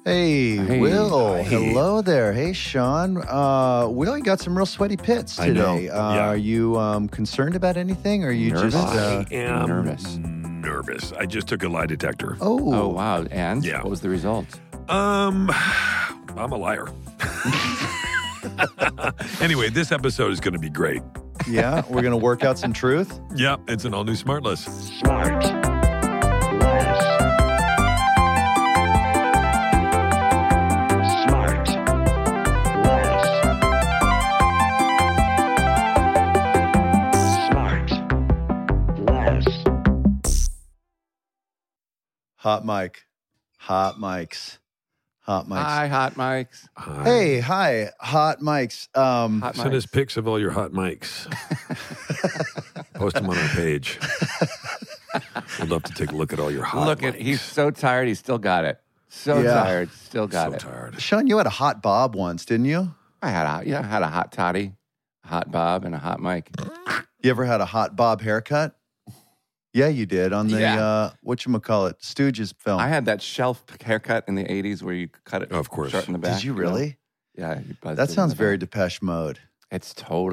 Hey, Hey. Will. Hey. Hello there. Hey, Sean. Will, you got some real sweaty pits I know. today. Yeah. Are you concerned about anything? Or are you Nervous? just... I am nervous. nervous. I just took a lie detector. Oh, wow. And Yeah. what was the result? I'm a liar. Anyway, this episode is going to be great. Yeah, we're going to work out some truth. Yep, it's an all-new Smartless. Smart. Less. Smart. Less. Smart. Less. Hot mic. Hot mics. Hot mics. Hi, Hot Mics. Hey, hi. Hot mics. Hot Send us Mics. pics of all your hot mics. Post them on our page. We'd love to take a look at all your hot Look mics. at, he's so tired, he's still got it. So Yeah. tired, still got so it. tired. Sean, you had a hot bob once, didn't you? I had a hot toddy, a hot bob, and a hot mic. You ever had a hot bob haircut? Yeah, you did on the, Yeah. whatchamacallit, Stooges film. I had that shelf haircut in the 80s where you cut it Of course. short in the back. Did you know? really? Yeah. you buzzed it That in sounds the very back. Depeche Mode. It's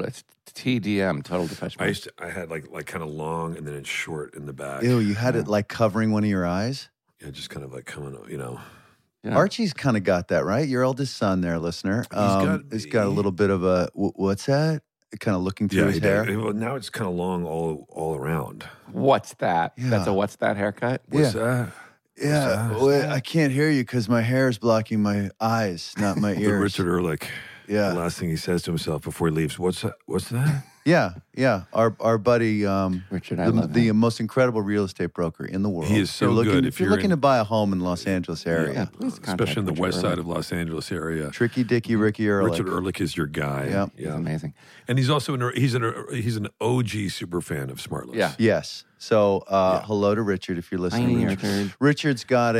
TDM, Total Depeche Mode. I had like kind of long and then it's short in the back. Ew, you had it like covering one of your eyes? Yeah, just kind of like coming, Yeah. Archie's kind of got that, right? Your eldest son there, listener. He's got a little bit of a, what's that? Kind of looking through Yeah, his he hair. did. Well, now it's kind of long all around. What's that? Yeah. That's a what's that haircut? What's that? Yeah, What's well, I can't hear you because my hair is blocking my eyes, not my The ears. Richard Ehrlich. The Yeah, last thing he says to himself before he leaves, what's that? What's that? yeah. Our buddy, Richard, I love the him. most incredible real estate broker in the world. He is so You're looking, good If if you're you're looking in- to buy a home in Los Angeles area, Yeah, please contact Especially in the Richard west side Ehrlich. of Los Angeles area. Tricky Dicky Ricky Ehrlich. Richard Ehrlich is your guy. Yep. He's amazing. And he's also he's an OG super fan of Smartless. Yeah. Yes. So hello to Richard if you're listening. Hi, Richard. Richard's got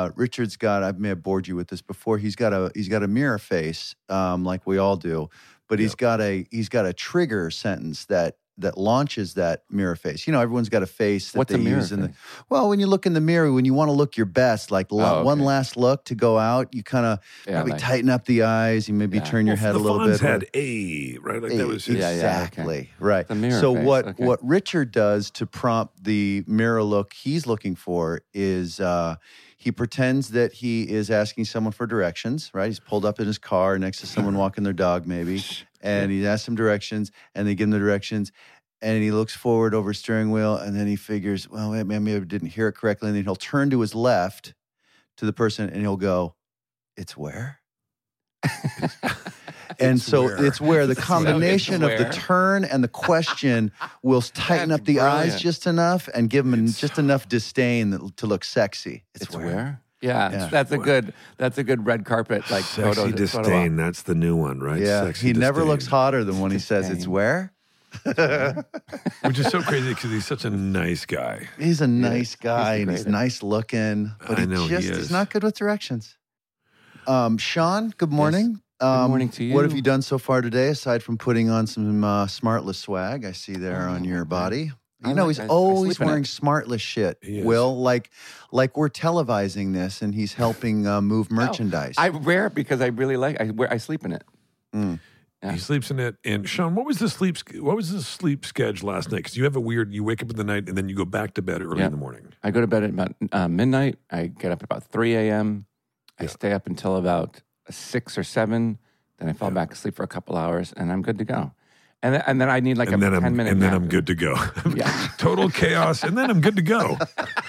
I may have bored you with this before. He's got a mirror face, like we all do, but he's got a trigger sentence that launches that mirror face. You know, everyone's got a face that What's they a mirror use in the face? well, when you look in the mirror, when you want to look your best, like Oh, one okay. last look to go out, you kind of Yeah, maybe like- tighten up the eyes, you maybe Yeah. turn your head the a little Fonz bit. had A, right? Like that was his. Yeah, Exactly. Right. The mirror so face, what okay. what Richard does to prompt the mirror look he's looking for is he pretends that he is asking someone for directions, right? He's pulled up in his car next to someone walking their dog maybe, and he asks them directions and they give him the directions and he looks forward over his steering wheel and then he figures, well, maybe I didn't hear it correctly, and then he'll turn to his left to the person and he'll go, "It's where?" And so where. it's where the combination of the where. turn and the question will tighten That's up the eyes brilliant. just enough and give them just enough disdain to look sexy. It's where? Yeah, Yeah. that's a good red carpet like Sexy photo. disdain. That's the new one, right? Yeah, Sexy he never disdain. looks hotter than when he says it's Disdain. where. Which is so crazy because he's such a nice guy. He's a nice guy the and he's greatest. nice looking, but I know he he's is. not good with directions. Sean, good morning. Good morning to you. What have you done so far today aside from putting on some Smartless swag I see there on your body? I You know, like- he's I always sleep in it. wearing Smartless shit, He is. Will. Like we're televising this and he's helping move merchandise. I wear it because I really like. I sleep in it. Yeah. He sleeps in it. And Sean, what was the sleep schedule last night? Because you have you wake up in the night and then you go back to bed early Yeah. in the morning. I go to bed at about midnight. I get up at about 3 a.m. I stay up until about 6 or 7. Then I fall back asleep for a couple hours, and I'm good to go. And then I need like And a then 10-minute and then nap. I'm good to go. Yeah. Total chaos, and then I'm good to go.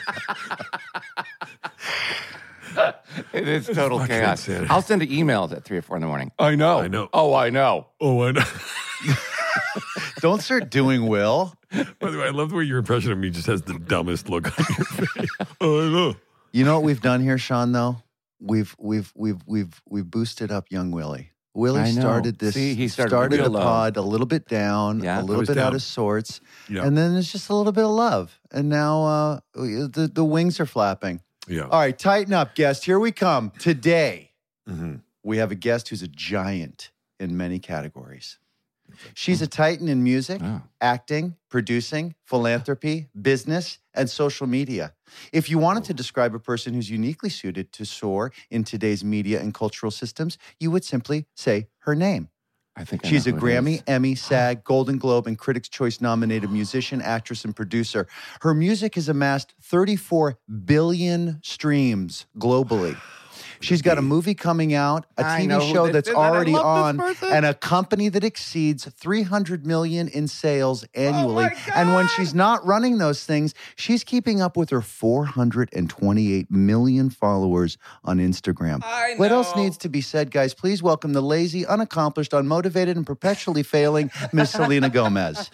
It is total fucking chaos. insanity. I'll send emails at 3 or 4 in the morning. I know. I know. Oh, I know. Oh, I know. Don't start doing Will. By the way, I love the way your impression of me just has the dumbest look on your face. Oh, I know. You know what we've done here, Sean? Though we've boosted up young Willie. Willie I know. started this. See, he started the real low. pod a little bit down, Yeah. a little was bit out down. of sorts, Yeah. and then there's just a little bit of love, and now the wings are flapping. Yeah. All right, tighten up, guest. Here we come. Today Mm-hmm. we have a guest who's a giant in many categories. She's a titan in music, Oh. acting, producing, philanthropy, business, and social media. If you wanted to describe a person who's uniquely suited to soar in today's media and cultural systems, you would simply say her name. I think I She's a know who it Grammy, is. Emmy, SAG, Golden Globe, and Critics' Choice nominated musician, actress, and producer. Her music has amassed 34 billion streams globally. She's got a movie coming out, a I know TV who show this that's is, and I already love on, this person. and a company that exceeds 300 million in sales annually. Oh my And when God. she's not running those things, she's keeping up with her 428 million followers on Instagram. I What else know. needs to be said, guys? Please welcome the lazy, unaccomplished, unmotivated, and perpetually failing Miss Selena Gomez.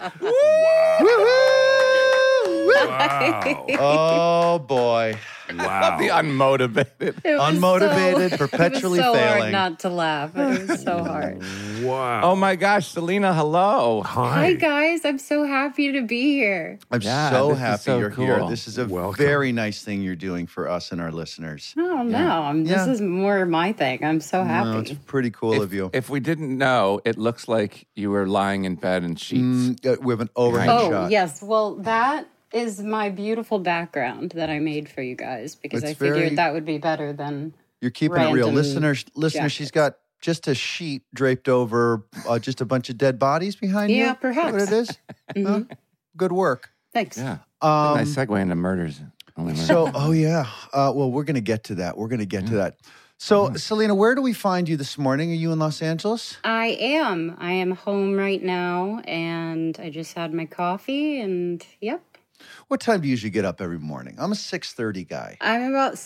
Wow. Oh boy. Wow. The unmotivated. It was Unmotivated, perpetually it was so failing. hard not to laugh. It was so hard. Wow. Oh my gosh, Selena, hello. Hi guys, I'm so happy to be here. I'm Yeah, so this is happy so you're here. cool. This is a Welcome. very nice thing you're doing for us and our listeners. Oh no, Yeah. this is more my thing. I'm so No, it's happy. pretty cool of you. If we didn't know, it looks like you were lying in bed in sheets. We have an overhead Oh shot. yes, well that is my beautiful background that I made for you guys because It's I figured very- that would be better than You're keeping it real. Random Listeners, jackets. she's got just a sheet draped over just a bunch of dead bodies behind you. Yeah, Is that what perhaps. it is? Huh? Good work. Thanks. Yeah. Um, Nice segue into murders. Only murders. So, oh yeah. Well, we're going to get to that. to that. So, Selena, where do we find you this morning? Are you in Los Angeles? I am home right now and I just had my coffee and yep. What time do you usually get up every morning? I'm a 6:30 guy. I'm about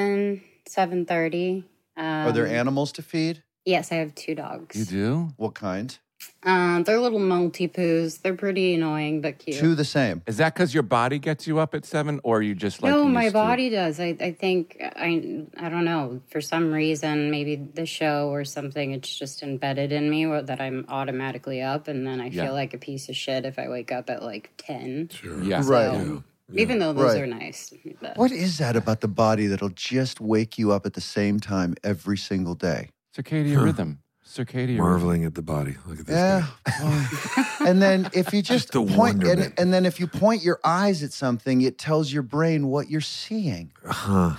7:30. Are there animals to feed? Yes, I have 2 dogs. You do? What kind? They're little Maltipoos. They're pretty annoying but cute. Two the same. Is that because your body gets you up at 7, or you just like no, used my to? body does. I think I don't know. For some reason, maybe the show or something, it's just embedded in me that I'm automatically up, and then I Yeah. feel like a piece of shit if I wake up at like 10. Sure. Yeah. Right. So, even though those Right. are nice. But What is that about the body that'll just wake you up at the same time every single day? Circadian rhythm. Circadian rhythm. Marveling at the body. Look at this Yeah. guy. And then if you just the point wonderment. and then if you point your eyes at something, it tells your brain what you're seeing. Huh.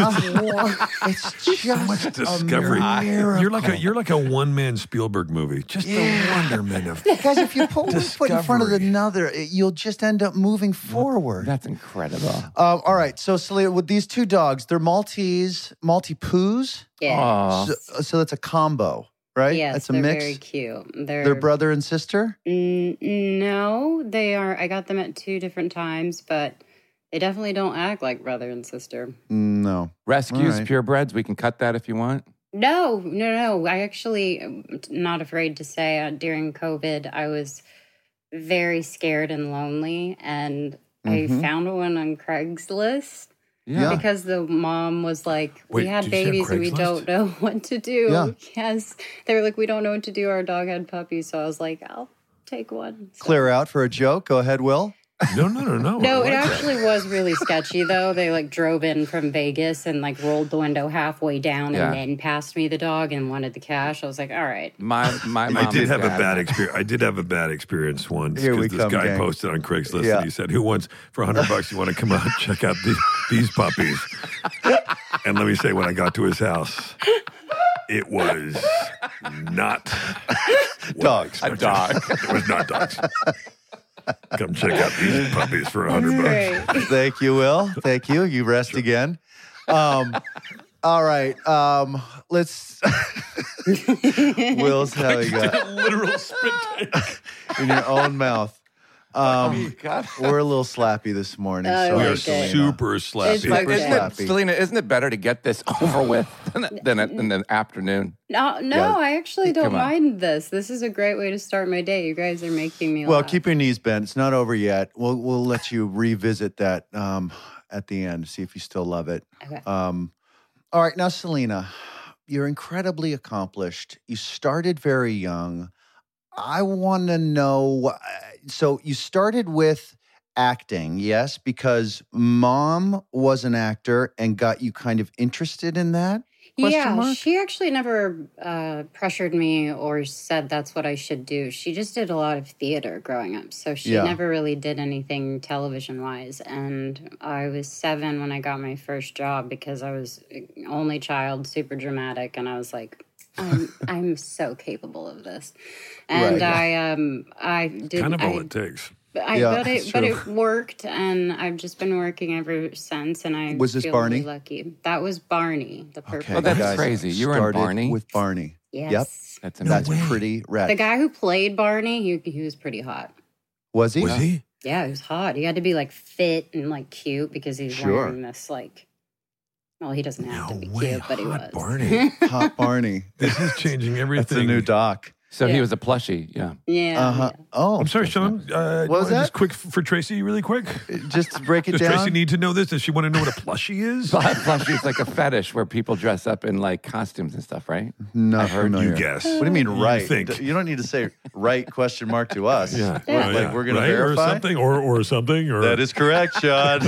It's just Much discovery. a miracle. You're like a one-man Spielberg movie. Just the wonderment of Guys, if you put one foot in front of Discovery. another, you'll just end up moving forward. That's incredible. All right, so Selena, with these 2 dogs, they're Maltipoos. yeah. Aw. So that's a combo, right? Yes, that's a they're mix. very cute. They're brother and sister. No, they are. I got them at 2 different times, but they definitely don't act like brother and sister. No. Rescues, All right. purebreds. We can cut that if you want. No. I actually am not afraid to say during COVID, I was very scared and lonely, and I found one on Craigslist Yeah. because the mom was like, Wait, "We had did you say babies and we Craigslist? don't know what to do." Yeah. Yes, they were like, "We don't know what to do. Our dog had puppies," so I was like, "I'll take one." So- Clear out for a joke. Go ahead, Will. No. No, I it like that. actually was really sketchy though. They like drove in from Vegas and like rolled the window halfway down Yeah. and then passed me the dog and wanted the cash. I was like, all right. My mom I did and have a dad- bad experience. I did have a bad experience once Here we because this come, guy gang. posted on Craigslist Yeah. and he said, "Who wants for $100? You want to come out and check out these puppies?" And let me say, when I got to his house, it was not what I Dogs. expected. dog. It was not dogs. Come check out these puppies for $100. Great. Thank you, Will. Thank you. You rest again. All right. Let's. Will's having a Literal spit take. in your own mouth. God. We're a little slappy this morning. Oh, Sorry, We are okay. Selena. super It's slappy. like- Super Okay. slappy. Selena, isn't it better to get this over with than in the afternoon? No, Yeah. I actually don't Come on. mind this. This is a great way to start my day. You guys are making me Well, laugh. keep your knees bent. It's not over yet. We'll let you revisit that at the end. See if you still love it. Okay. All right, now Selena, you're incredibly accomplished. You started very young. I want to know. So you started with acting, yes, because mom was an actor and got you kind of interested in that. Yeah, she actually never pressured me or said that's what I should do. She just did a lot of theater growing up. So she Yeah. never really did anything television-wise. And I was 7 when I got my first job because I was only child, super dramatic. And I was like, I'm so capable of this. And Right. I did... Kind of all it takes. But it's it worked, and I've just been working ever since. And I Was this feel Barney? really lucky. That was Barney, the purple. Okay, Oh, that's you guys crazy. You were in started Barney? with Barney. Yes. Yep. That's That's amazing. pretty rad. The guy who played Barney, he was pretty hot. Was he? Was he? Yeah, he was hot. He had to be like fit and like cute because he's Sure. wearing this like. Well, he doesn't have to be cute, but he was. Hot Barney. Hot Barney. This is changing everything. That's a new doc. So he Yeah. was a plushie. Yeah. Yeah. Uh-huh. Oh, I'm sorry, Sean. What was that? Just quick for Tracy, really quick. Just to break it Does down. Tracy need to know this? Does she want to know what a plushie is? Plushie is like a fetish where people dress up in like costumes and stuff, right? Not I've heard familiar. You guess. What do you mean, right? think. You don't need to say right question mark to us. Yeah. Yeah. Like we're going Right? to verify. Or something, or something, or That is correct, Sean.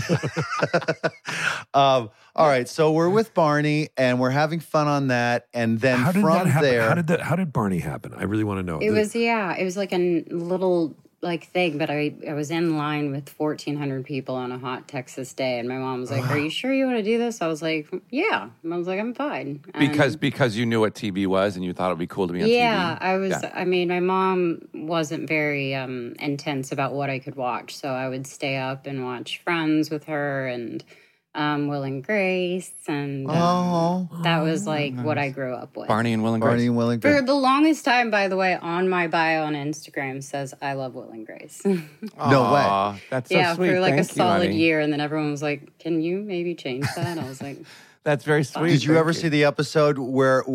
All right, so we're with Barney, and we're having fun on that, and then how did from that happen? there, How did Barney happen? I really want to know. It was like a little like thing, but I was in line with 1,400 people on a hot Texas day, and my mom was like, "Are you sure you want to do this?" I was like, "Yeah." I was like, "I'm fine." And- Because you knew what TV was and you thought it would be cool to be on yeah, TV. I was. Yeah. I mean, my mom wasn't very intense about what I could watch, so I would stay up and watch Friends with her and Will and Grace, and that was like what I grew up with. Barney and Will and Grace. Barney and Will and For Grace. the longest time, by the way, on my bio on Instagram says I love Will and Grace. No way. Aw, that's so yeah, sweet. for like Thank a you, solid honey. year, and then everyone was like, "Can you maybe change that?" I was like, That's very sweet. Did you Thank ever see the episode where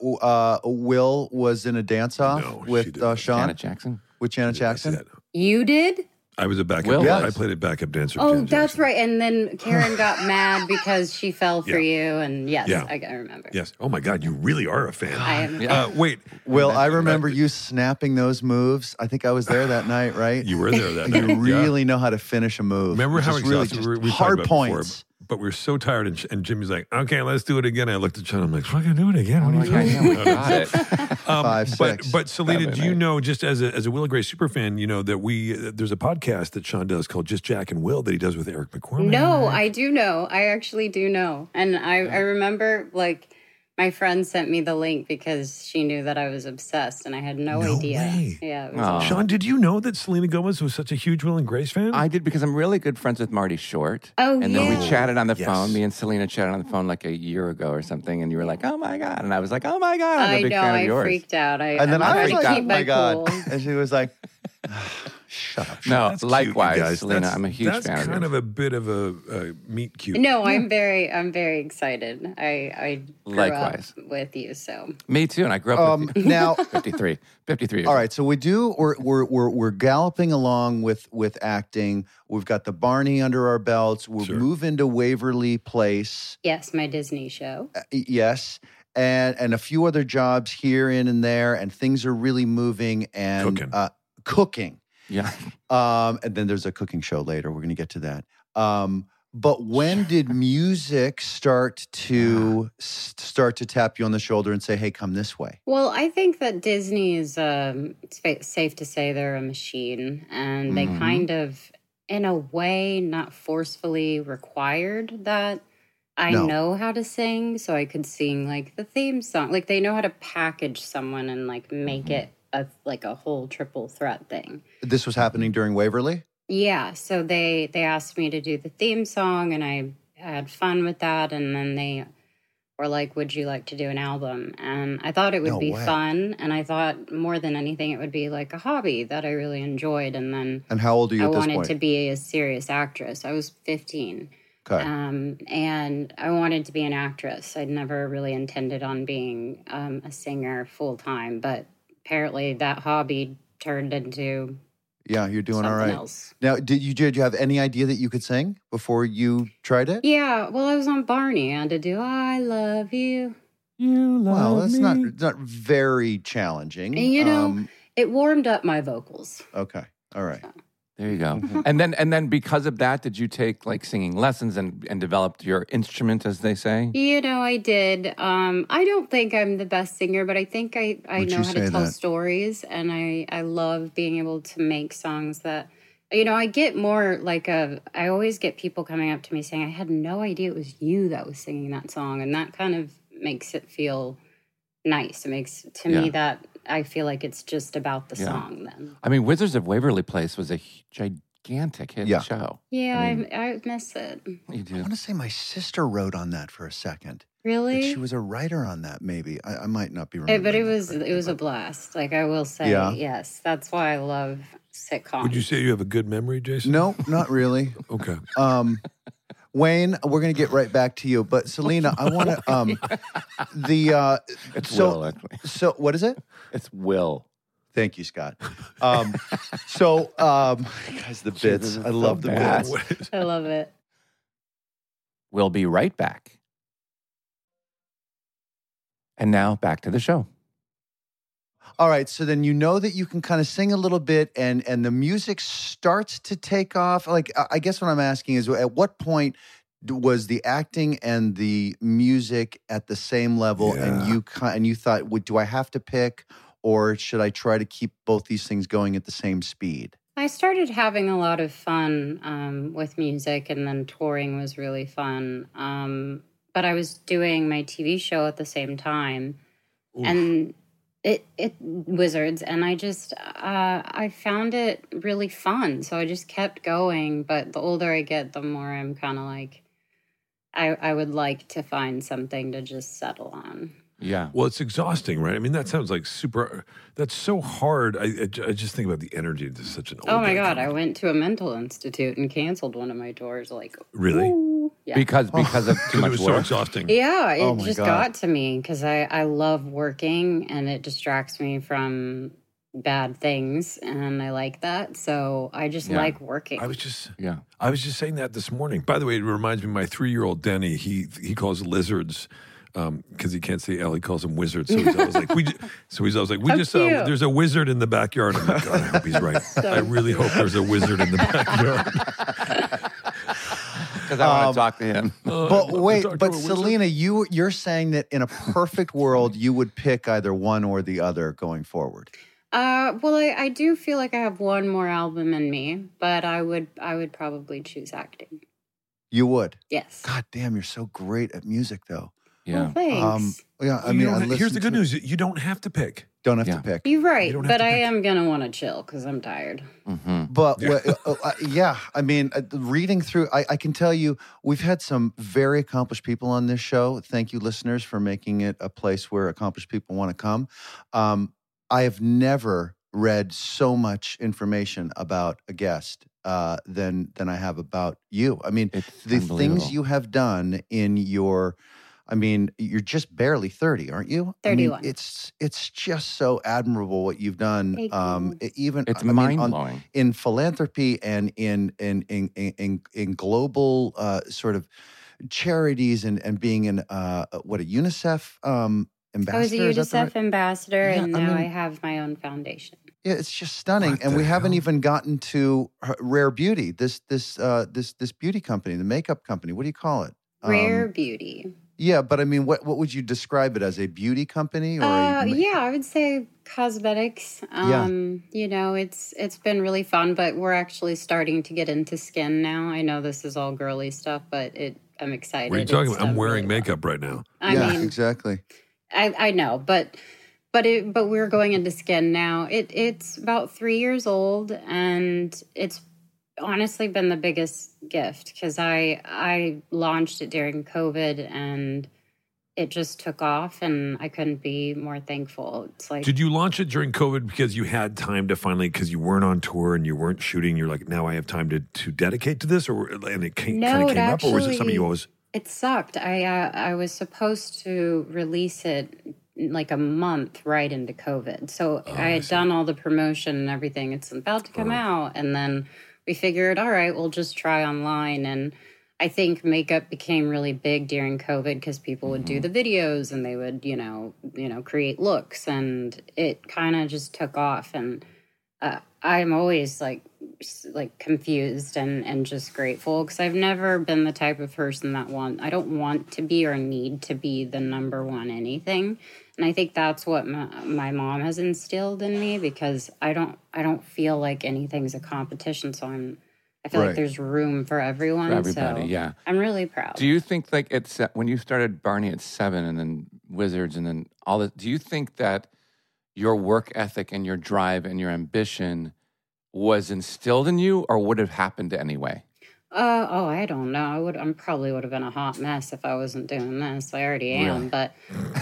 Will was in a dance off No, she with didn't. Sean Janet Jackson? with Janet Jackson? That. "You did." I was a backup. Will I was. played a backup dancer. for Oh, Janet that's Jackson. right. And then Karen got mad because she fell for Yeah. you. And yes, Yeah. I remember. Yes. Oh my God, you really are a fan. I am. Yeah. Wait, Will, I remember you snapping those moves. I think I was there that night, right? you were there that You night. Yeah. really know how to finish a move. Remember how Just really exhausted just we talked hard about points. before, but we were so tired, and Jimmy's like, "Okay, let's do it again." I looked at Sean. I'm like, "Fucking do it again." What are you Okay, doing? yeah, we got it. 5, 6. But Selena, Seven, do you eight. know, just as a Will and Grace super fan, you know that there's a podcast that Sean does called Just Jack and Will that he does with Eric McCormick. No, I do know. I actually do know. And I remember like my friend sent me the link because she knew that I was obsessed and I had no No idea. way. Yeah. It was Aw. Sean, did you know that Selena Gomez was such a huge Will and Grace fan? I did because I'm really good friends with Marty Short. Oh, And then yeah. we chatted on the Yes. phone. Me and Selena chatted on the phone like a year ago or something. And you were like, "Oh my God." And I was like, "Oh my God. I'm a I big know. fan of I yours." freaked out. And then I'm I was trying like, to oh keep my God. cool. And she was like, shut up. No, That's cute, you likewise, guys. Selena. That's- I'm a huge fan That's of kind yours. of a bit of a meet cute. No, I'm very excited. I grew Likewise. up with you, so Me too. And I grew up with you. Now, 53 years all right. So we're galloping along with acting. We've got the Barney under our belts. We'll Sure. move into Waverly Place. yes, my Disney show. Yes. And a few other jobs here and there, and things are really moving and Cooking. cooking. Yeah. And then there's a cooking show later. We're going to get to that. But when did music start to tap you on the shoulder and say, "Hey, come this way"? Well, I think that Disney is safe to say they're a machine, and they kind of, in a way, not forcefully required that I No. know how to sing, so I could sing like the theme song. Like they know how to package someone and like make it a whole triple threat thing. This was happening during Waverly. Yeah, so they asked me to do the theme song, and I had fun with that. And then they were like, "Would you like to do an album?" And I thought it would No be way. fun, and I thought more than anything, it would be like a hobby that I really enjoyed. And then And how old are you I at this wanted point? to be a serious actress. I was 15. Okay. And I wanted to be an actress. I'd never really intended on being a singer full time, but apparently that hobby turned into Yeah, you're doing something all right. else. Now, did you have any idea that you could sing before you tried it? Yeah, well, I was on Barney. I had to do "I Love You." You love Well, that's me. not very challenging. And, you know, it warmed up my vocals. Okay. All right. There you go. And then because of that, did you take like singing lessons and developed your instrument, as they say? You know, I did. I don't think I'm the best singer, but I think I Would know you how say to tell that? stories, and I love being able to make songs that, you know, I get more like I always get people coming up to me saying, I had no idea it was you that was singing that song, and that kind of makes it feel nice. It makes, to me, that I feel like it's just about the song then. I mean, Wizards of Waverly Place was a gigantic hit show. Yeah, I mean- I miss it. You I do. want to say my sister wrote on that for a second. Really? She was a writer on that, maybe. I might not be Hey, remembering. but it that was correctly, a but- blast. Like, I will say, Yeah. yes. That's why I love sitcoms. Would you say you have a good memory, Jason? No, not really. Okay. Wayne, we're going to get right back to you. But Selena, I want to It's so Will, actually. so what is it? It's Will. Thank you, Scott. Guys, the bits. is I so love the bad. bits. I love it. We'll be right back. And now back to the show. All right, so then you know that you can kind of sing a little bit, and the music starts to take off. Like, I guess what I'm asking is, at what point was the acting and the music at the same level, and you thought, do I have to pick, or should I try to keep both these things going at the same speed? I started having a lot of fun with music, and then touring was really fun. But I was doing my TV show at the same time, and it Wizards, and I just I found it really fun. So I just kept going. But the older I get, the more I'm kind of like, I would like to find something to just settle on. Yeah. Well, it's exhausting, right? I mean, that sounds like that's so hard. I just think about the energy to such an old Oh my guy God, I comedy. went to a mental institute and canceled one of my tours. Like, Really? ooh. Yeah. Because of too Because it much was so work. exhausting. Yeah, it Oh my just God. got to me because I love working and it distracts me from bad things, and I like that. So I just like working. I was just Yeah. saying that this morning. By the way, it reminds me of my 3-year-old Denny. He calls lizards because he can't say L. He calls them wizards. So he's always like, How cute. there's a wizard in the backyard. I'm like, God, I hope he's right. I really hope there's a wizard in the backyard. Because I want to talk to him. But wait, talk to but a wizard. Selena, you're saying that in a perfect world, you would pick either one or the other going forward. Well, I do feel like I have one more album in me, but I would probably choose acting. You would. Yes. God damn, you're so great at music, though. Yeah. Well, thanks. Yeah, I You mean, don't- I here's listened the good to- news: you don't have to pick. Don't have Yeah. to pick. You're right, you don't have but to I pick. am gonna want to chill because I'm tired. Mm-hmm. But yeah, I mean, reading through, I can tell you, we've had some very accomplished people on this show. Thank you, listeners, for making it a place where accomplished people want to come. I have never read so much information about a guest than I have about you. I mean, It's the things unbelievable. you have done in your. I mean, you're just barely 30, aren't you? I mean, 31. it's just so admirable what you've done. Thank you. Even It's I mean, mind blowing. in philanthropy and in global sort of charities and being in a UNICEF ambassador. I was a is that the UNICEF right- ambassador, Yeah, and I now I mean- have my own foundation. Yeah, it's just stunning, What and the we haven't hell? even gotten to Rare Beauty. This beauty company, the makeup company. What do you call it? Rare Beauty. Yeah, but I mean, what would you describe it as? A beauty company or Yeah, I would say cosmetics. Yeah. You know, it's been really fun, but we're actually starting to get into skin now. I know this is all girly stuff, but I'm excited. What are you talking It's about? I'm done wearing really well. makeup right now. I yeah, mean, exactly. I know, but we're going into skin now. It's about 3 years old, and it's honestly been the biggest gift because I launched it during COVID, and it just took off, and I couldn't be more thankful. It's like, Did you launch it during COVID because you had time to finally, because you weren't on tour and you weren't shooting? You're like, now I have time to dedicate to this, and it kind No, of it came up, or was it something actually- you always? it sucked. I was supposed to release it like a month right into COVID. So I had done all the promotion and everything. It's about to come out. And then we figured, all right, we'll just try online. And I think makeup became really big during COVID because people would do the videos and they would, you know, create looks, and it kind of just took off. And I'm always like like confused and just grateful, because I've never been the type of person that I don't want to be or need to be the number one anything. And I think that's what my mom has instilled in me, because I don't feel like anything's a competition. So I feel Right. like there's room for everyone. For everybody, so yeah. I'm really proud. Do you think like it's when you started Barney at 7 and then Wizards and then all this, do you think that your work ethic and your drive and your ambition was instilled in you, or would have happened anyway? I don't know. I probably would have been a hot mess if I wasn't doing this. I already am, but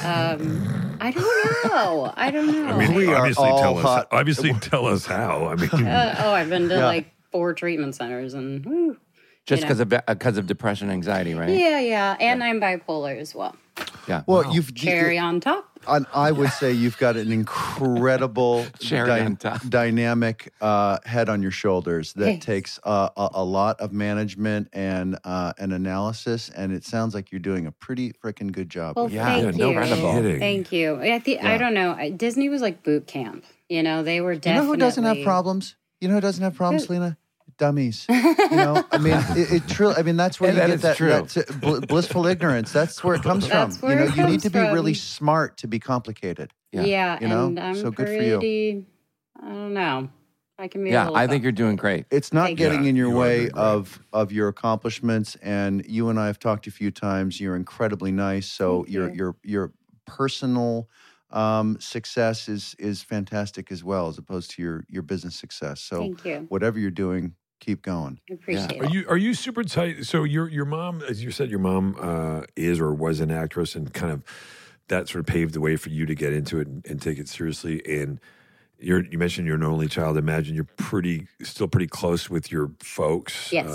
I don't know. I don't know. I mean, We are obviously all tell us. hot. Obviously, tell us how. I mean, I've been to Yeah. like 4 treatment centers, and whew, Just you know. because of depression and anxiety, right? Yeah, and I'm bipolar as well. Yeah. Well, you've Cherry on top. And I would say you've got an incredible Cherry on top. dynamic head on your shoulders that Thanks. takes a lot of management and an analysis, and it sounds like you're doing a pretty freaking good job. Well, Yeah, thank no you. incredible. kidding. Thank you. I don't know. Disney was like boot camp. You know, they were You definitely. know who doesn't have problems? You know who doesn't have problems, Lena? Dummies. You know, I mean, it truly. I mean, that's where And you that get is that, true. that blissful ignorance. That's where it comes That's from. where You it know, you need comes to be really from. smart to be complicated. Yeah, You know? and I'm So good for you. pretty. I don't know. I can be. a Yeah, little I think you're doing great. It's not Thank you. getting Yeah, in your you are way doing great. of your accomplishments. And you and I have talked a few times. You're incredibly nice. So Thank your personal success is fantastic as well, as opposed to your business success. So Thank you. whatever you're doing, keep going. I appreciate Are it. you super tight? So your mom, as you said, your mom is or was an actress, and kind of that sort of paved the way for you to get into it and take it seriously. And you mentioned you're an only child. I imagine you're still pretty close with your folks. Yes.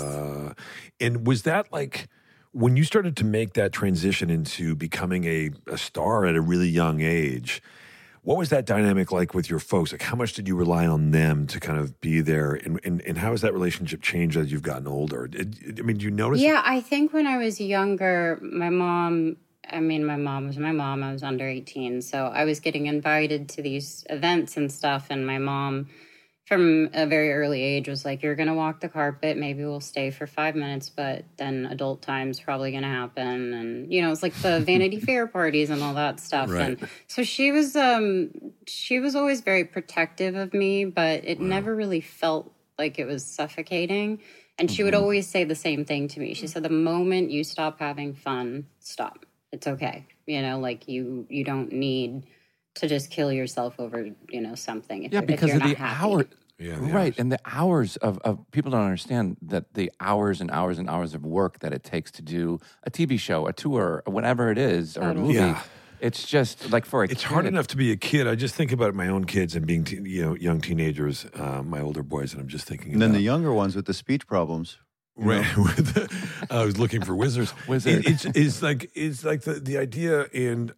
And was that like when you started to make that transition into becoming a star at a really young age? What was that dynamic like with your folks? Like, how much did you rely on them to kind of be there? And how has that relationship changed as you've gotten older? I mean, do you notice? Yeah, I think when I was younger, my mom was my mom. I was under 18. So I was getting invited to these events and stuff. And my mom, from a very early age, was like, you're going to walk the carpet. Maybe we'll stay for 5 minutes, but then adult time's probably going to happen. And, you know, it's like the Vanity Fair parties and all that stuff. Right. And so she was always very protective of me, but it never really felt like it was suffocating. And she would always say the same thing to me. She said, the moment you stop having fun, stop. It's okay. You know, like you don't need to just kill yourself over, you know, something. If, Yeah, if because you're of not the happy. hour. Yeah, the Right. hours. And the hours of people don't understand that the hours and hours and hours of work that it takes to do a TV show, a tour, whatever it is, or a Totally. movie. Yeah. It's just like for a It's kid, hard enough to be a kid. I just think about my own kids and being, young teenagers, my older boys, and I'm just thinking. And then about, the younger ones with the speech problems. Right. I was looking for wizards. Wizard. It's like the idea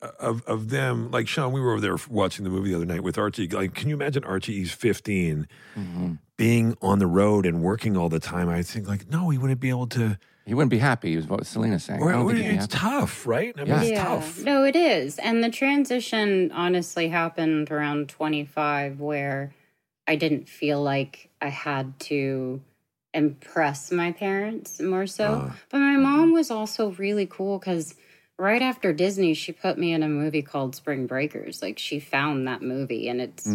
of them. Like Sean, we were over there watching the movie the other night with Archie. Like, can you imagine Archie? He's 15, being on the road and working all the time. I think like, no, he wouldn't be able to. he wouldn't be happy. Is what Selena's saying. I don't think he'd be It's happy. tough, right? I mean, Yeah. it's tough. No, it is. And the transition honestly happened around 25, where I didn't feel like I had to impress my parents more so. But my mom was also really cool, because right after Disney, she put me in a movie called Spring Breakers. Like, she found that movie, and it's,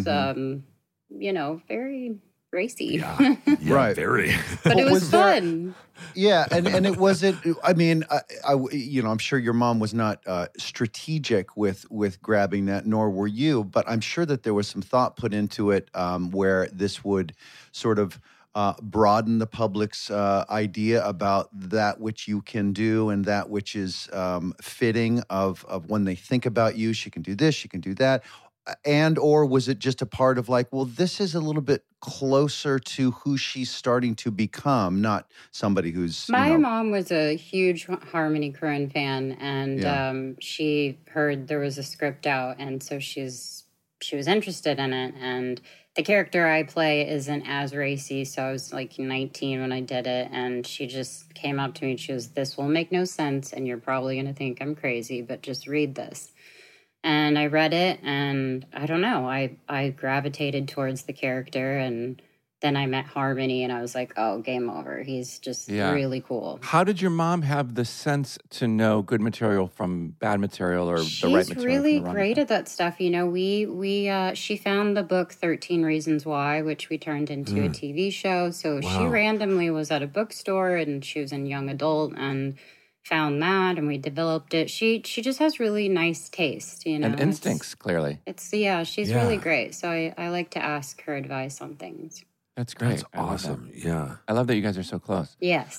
very racy. Yeah, Right. Very. But it Well, was was there- fun. Yeah, and it wasn't. I mean, I'm sure your mom was not strategic with grabbing that, nor were you. But I'm sure that there was some thought put into it, where this would sort of broaden the public's idea about that which you can do and that which is fitting of when they think about you. She can do this, she can do that. And or was it just a part of like, well, this is a little bit closer to who she's starting to become, not somebody who's My mom was a huge Harmony Korine fan, and Yeah. she heard there was a script out, and so she was interested in it. And the character I play isn't as racy, so I was like 19 when I did it, and she just came up to me and she goes, "This will make no sense, and you're probably going to think I'm crazy, but just read this." And I read it, and I don't know, I gravitated towards the character, and then I met Harmony, and I was like, oh, game over. He's just Yeah. really cool. How did your mom have the sense to know good material from bad material or the right She's material? really from the wrong great material? at that stuff. You know, she found the book 13 Reasons Why, which we turned into a TV show. So she Wow. randomly was at a bookstore, and she was in young adult and found that, and we developed it. She just has really nice taste, you know. And instincts, clearly. She's Yeah. really great. So I like to ask her advice on things. That's great. That's I love that. awesome. Yeah. I love that you guys are so close. Yes.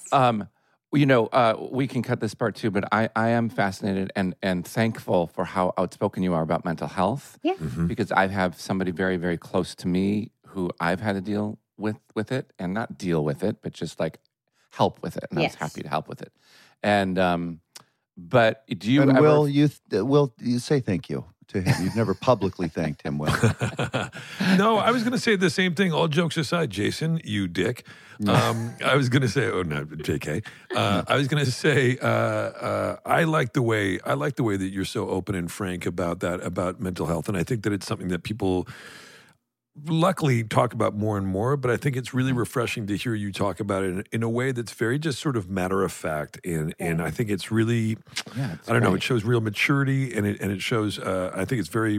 We can cut this part too, but I am fascinated and thankful for how outspoken you are about mental health. Yeah. Because I have somebody very, very close to me who I've had to deal with it, and not deal with it, but just like help with it. And I was Yes. happy to help with it. And but do you And ever? Will, you say thank you to him? You've never publicly thanked him, Will. No, I was going to say the same thing. All jokes aside, Jason, you dick. I was going to say, oh no, JK. I was going to say, I like the way that you're so open and frank about that, about mental health, and I think that it's something that people luckily talk about more and more, but I think it's really refreshing to hear you talk about it in a way that's very just sort of matter of fact. And I think it's really, it's I don't know, great. it shows real maturity, and it shows, I think it's very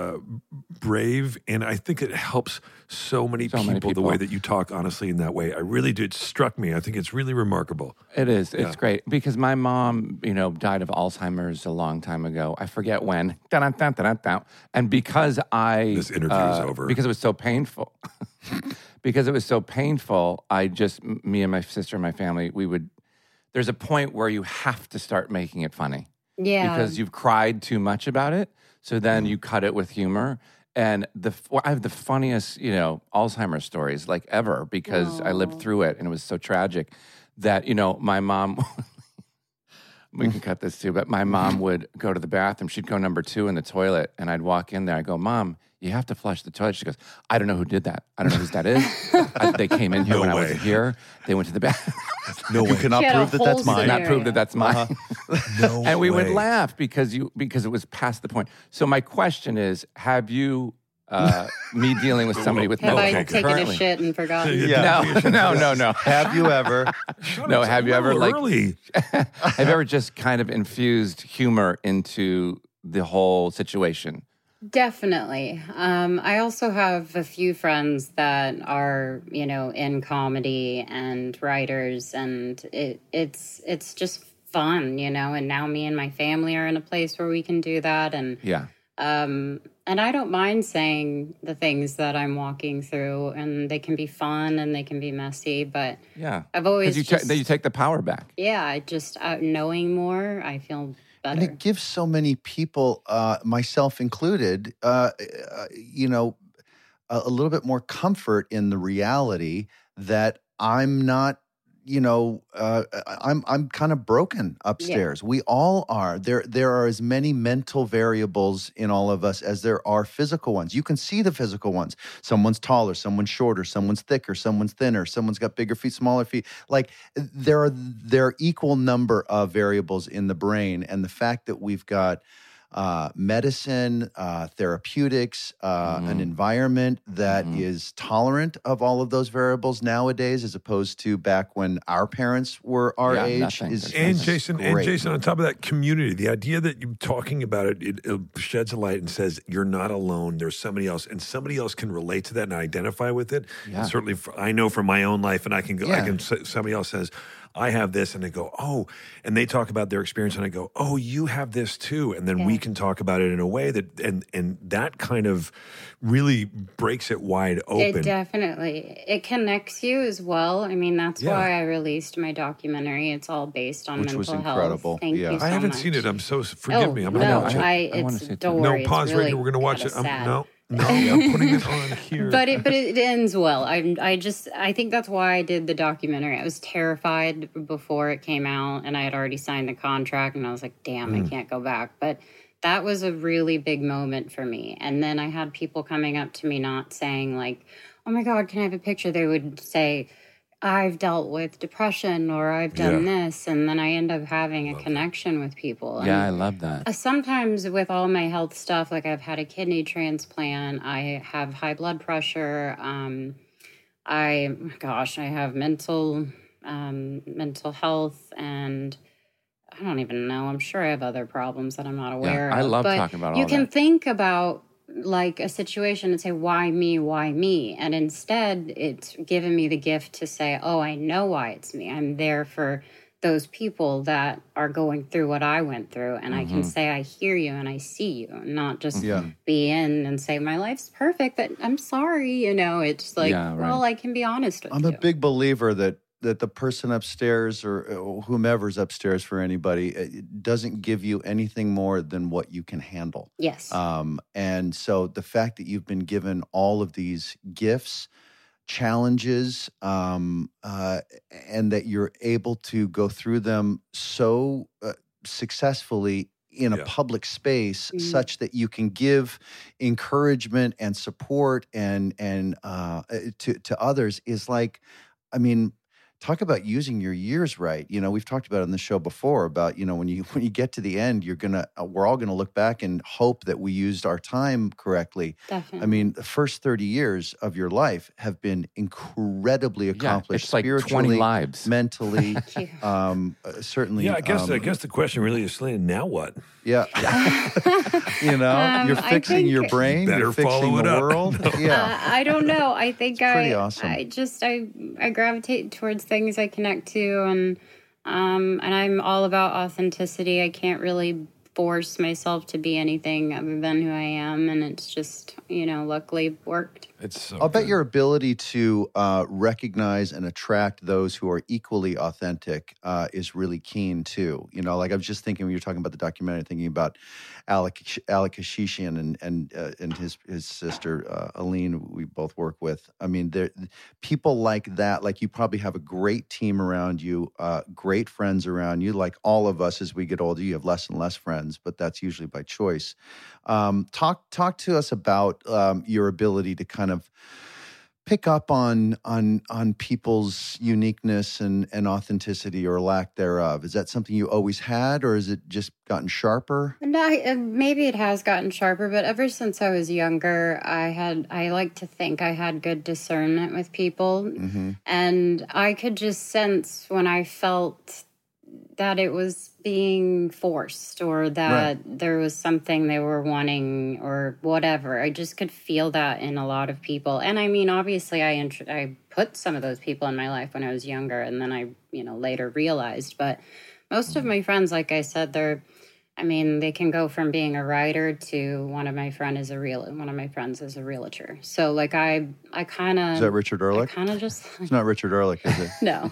brave, and I think it helps so many people the way that you talk honestly in that way. I really do. It struck me. I think it's really remarkable. It is. It's great because my mom, died of Alzheimer's a long time ago. I forget when. And because This interview is over. Because it was so painful. Because it was so painful, me and my sister and my family, there's a point where you have to start making it funny. Yeah. Because you've cried too much about it. So then you cut it with humor. And I have the funniest, Alzheimer's stories like ever because I lived through it and it was so tragic that, my mom, we can cut this too, but my mom would go to the bathroom. She'd go number 2 in the toilet and I'd walk in there. I go, Mom, you have to flush the toilet. She goes, I don't know who did that. I don't know whose that is. They came in here when I wasn't here. They went to the bathroom. No, you cannot She had a prove that whole that's mine. Not prove that that's mine. No And we would way. laugh because it was past the point. So my question is, have you me dealing with somebody with Have no I taken a currently? shit and forgotten? Yeah. No. Have you ever? No, have you ever like early? have you ever just kind of infused humor into the whole situation? Definitely. I also have a few friends that are, in comedy and writers, and it's just fun, and now me and my family are in a place where we can do that, and Yeah. and I don't mind saying the things that I'm walking through, and they can be fun and they can be messy, but Yeah. I've always Because you take the power back. yeah, knowing more, I feel better. And it gives so many people, myself included, a little bit more comfort in the reality that I'm not, I'm kind of broken upstairs. We all are. There are as many mental variables in all of us as there are physical ones. You can see the physical ones. Someone's taller, someone's shorter, someone's thicker, someone's thinner, someone's got bigger feet, smaller feet. Like there are equal number of variables in the brain, and the fact that we've got medicine, therapeutics, an environment that is tolerant of all of those variables nowadays, as opposed to back when our parents were our age. nothing. Is And is Jason, great. on top of that, community. The idea that you're talking about it sheds a light and says you're not alone. There's somebody else, and somebody else can relate to that and identify with it. Yeah. And certainly, I know from my own life, and I can go. Yeah. Somebody else says, I have this, and they go, oh, and they talk about their experience, and I go, oh, you have this too, and then we can talk about it in a way that, and that kind of really breaks it wide open. It definitely it connects you as well. I mean, that's why I released my documentary. It's all based on Which mental was health. incredible. Thank Yeah. you so I haven't much. seen it. I'm so forgive me. I'm no, gonna watch it. I wanna it's see it too. don't No, worry. pause it's right really here. We're gonna watch it. kinda sad. No, I'm putting it on here. But it ends well. I think that's why I did the documentary. I was terrified before it came out, and I had already signed the contract, and I was like, damn, I can't go back. But that was a really big moment for me. And then I had people coming up to me not saying like, oh my God, can I have a picture? They would say, I've dealt with depression, or I've done this. And then I end up having a connection with people. Yeah, I And love that. sometimes with all my health stuff, like I've had a kidney transplant, I have high blood pressure, I have mental health, and I don't even know. I'm sure I have other problems that I'm not aware I of. love but talking about all you can that. think about like a situation and say, why me? Why me? And instead, it's given me the gift to say, oh, I know why it's me. I'm there for those people that are going through what I went through. And I can say, I hear you and I see you, and not just Yeah. be in and say, my life's perfect, but I'm sorry. It's like, Yeah, right. well, I can be honest with I'm you. a big believer that the person upstairs or whomever's upstairs for anybody it doesn't give you anything more than what you can handle. Yes. And so the fact that you've been given all of these gifts, challenges, and that you're able to go through them so successfully in a Yeah. public space, Mhm. such that you can give encouragement and support and to others is like, I mean, talk about using your years right. We've talked about it on the show before about, when you get to the end, we're all gonna look back and hope that we used our time correctly. Definitely. I mean, the first 30 years of your life have been incredibly accomplished, it's like 20 spiritually, lives. mentally, Thank you. certainly. Yeah, I guess the question really is, Selena, now what? Yeah. You're I fixing think- your brain, Better you're fixing follow it the up. world. Yeah. I don't know. I think pretty awesome. I gravitate towards things I connect to, and I'm all about authenticity. I can't really force myself to be anything other than who I am, and it's just luckily worked. It's so I'll bet good. your ability to recognize and attract those who are equally authentic is really keen too. Like I was just thinking when you were talking about the documentary, thinking about Alec Kashishian and his sister Aline, we both work with. I mean, people like that. Like you probably have a great team around you, great friends around you. Like all of us, as we get older, you have less and less friends, but that's usually by choice. Talk to us about your ability to kind of pick up on people's uniqueness and authenticity or lack thereof. Is that something you always had, or has it just gotten sharper? No, maybe it has gotten sharper, but ever since I was younger, I like to think I had good discernment with people, and I could just sense when I felt that it was being forced or that there was something they were wanting or whatever. I just could feel that in a lot of people. And I mean, obviously I put some of those people in my life when I was younger, and then I, later realized, but most of my friends, like I said, they can go from being a writer to one of my friends is a realtor. So like I kind of, Is that Richard Ehrlich? kind of just, It's not Richard Ehrlich, is it? no.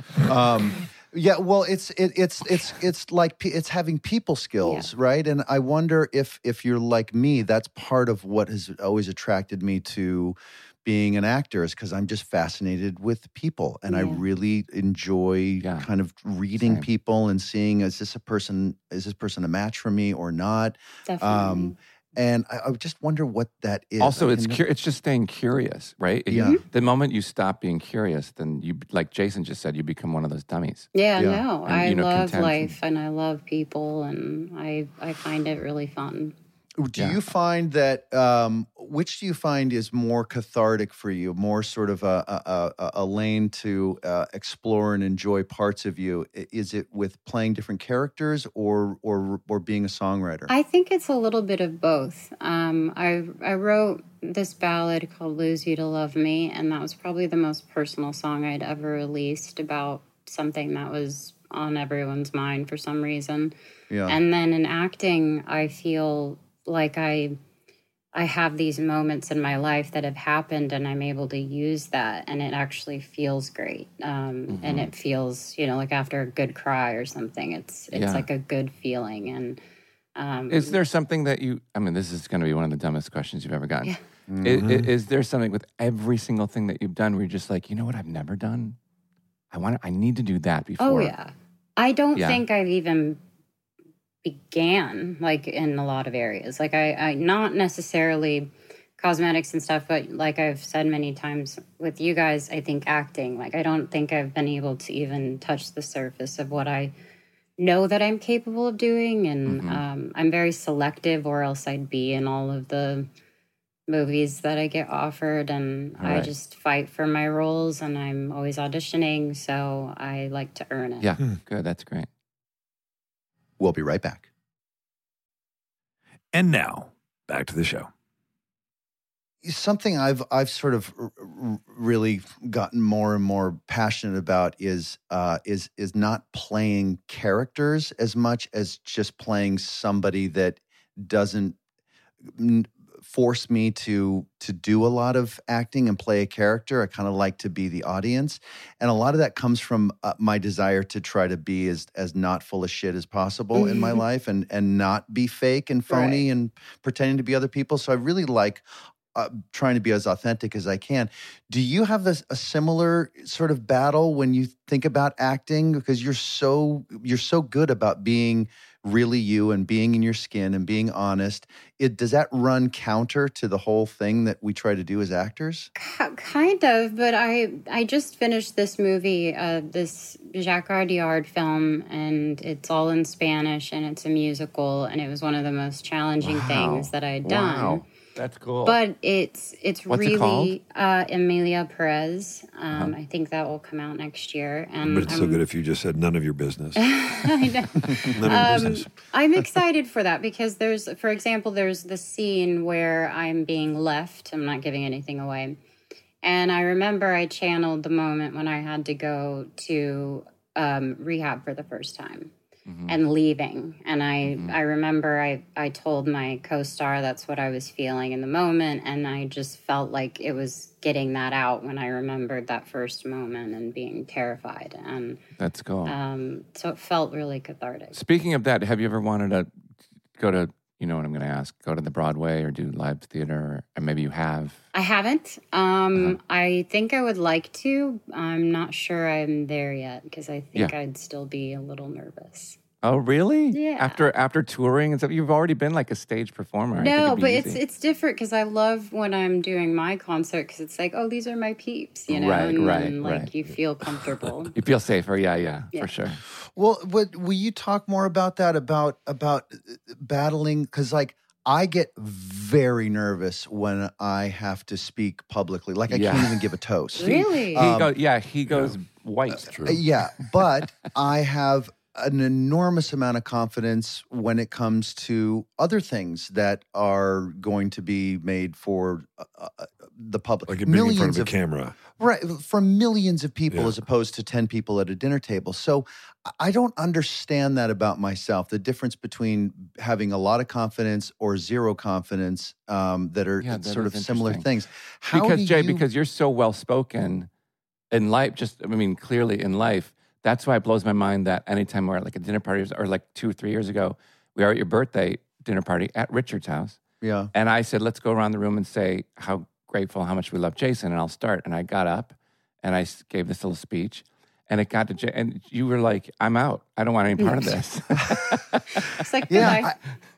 Yeah, well, it's like it's having people skills, right? And I wonder if you're like me, that's part of what has always attracted me to being an actor, is because I'm just fascinated with people, and I really enjoy kind of reading people and seeing is this person a match for me or not? Definitely. And I just wonder what that is. Also, it's just staying curious, right? Yeah. The moment you stop being curious, then you, like Jason just said, you become one of those dummies. Yeah, Yeah. no, And, I love content life and I love people, and I find it really fun. Do you find that which do you find is more cathartic for you? More sort of a lane to explore and enjoy parts of you? Is it with playing different characters or being a songwriter? I think it's a little bit of both. I wrote this ballad called "Lose You to Love Me," and that was probably the most personal song I'd ever released about something that was on everyone's mind for some reason. Yeah. And then in acting, I feel like I have these moments in my life that have happened, and I'm able to use that, and it actually feels great. And it feels, like after a good cry or something, it's like a good feeling. And Is there something that this is going to be one of the dumbest questions you've ever gotten. Is there something with every single thing that you've done where you're just like, you know what I've never done? I need to do that before. Oh, yeah. I don't think I've even began like in a lot of areas. Like I not necessarily cosmetics and stuff, but like I've said many times with you guys, I think acting, like I don't think I've been able to even touch the surface of what I know that I'm capable of doing. And I'm very selective, or else I'd be in all of the movies that I get offered, and All I right. just fight for my roles, and I'm always auditioning, so I like to earn it. Yeah, good. That's great. We'll be right back. And now, back to the show. Something I've sort of really gotten more and more passionate about is not playing characters as much as just playing somebody that doesn't force me to do a lot of acting and play a character. I kind of like to be the audience, and a lot of that comes from my desire to try to be as not full of shit as possible in my life, and not be fake and phony and pretending to be other people. So I really like trying to be as authentic as I can. Do you have a similar sort of battle when you think about acting? Because you're so good about being really you and being in your skin and being honest. Does that run counter to the whole thing that we try to do as actors? Kind of, but I just finished this movie, this Jacques Audiard film, and it's all in Spanish, and it's a musical, and it was one of the most challenging things that I'd done. Wow. That's cool. But it's What's it called? really Emilia Perez. I think that will come out next year. And But it's so good if you just said none of your business. I know. None of your business. I'm excited for that because for example, there's the scene where I'm being left. I'm not giving anything away. And I remember I channeled the moment when I had to go to rehab for the first time. And leaving. And I remember I told my co-star that's what I was feeling in the moment, and I just felt like it was getting that out when I remembered that first moment and being terrified. And That's cool. so it felt really cathartic. Speaking of that, have you ever wanted to go to, you know what I'm going to ask, go to the Broadway or do live theater? Or maybe you have. I haven't. I think I would like to. I'm not sure I'm there yet because I think I'd still be a little nervous. Oh, really? Yeah. After touring and stuff, you've already been like a stage performer. I think No, it'd be but easy. it's different because I love when I'm doing my concert because it's like, oh, these are my peeps, you know, Right. You feel comfortable. You feel safer, yeah, for sure. Well, will you talk more about that, about battling? Because like I get very nervous when I have to speak publicly. Like I can't even give a toast. Really? He goes white. That's true. Yeah, but I have an enormous amount of confidence when it comes to other things that are going to be made for the public. Like being in front of a camera. Right, for millions of people Yeah. as opposed to 10 people at a dinner table. So I don't understand that about myself, the difference between having a lot of confidence or zero confidence that are Yeah, that sort of is similar interesting. things. How Because, do Jay, you- because you're so well-spoken in life, clearly in life, that's why it blows my mind that anytime we're at like a dinner party or like 2 or 3 years ago, we were at your birthday dinner party at Richard's house. Yeah. And I said, let's go around the room and say how grateful, how much we love Jason. And I'll start. And I got up and I gave this little speech. And it got to Jay. And you were like, I'm out. I don't want any part of this. It's like, Yeah.